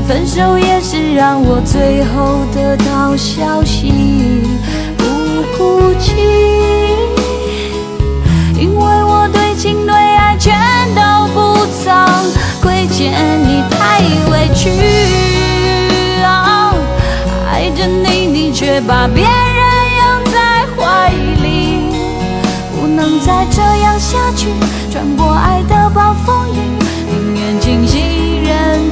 分手也是让我最后得到消息，不哭泣，因为我对情对爱全都不曾亏欠你，太委屈啊，爱着你，你却把别人拥在怀里，不能再这样下去，穿过爱的暴风雨，宁愿清醒忍